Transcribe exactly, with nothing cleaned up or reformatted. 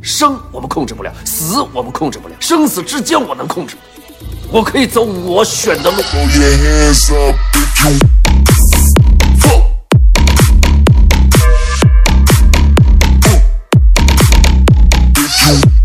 生我们控制不了，死我们控制不了，生死之间我能控制，我可以走我选的路。 You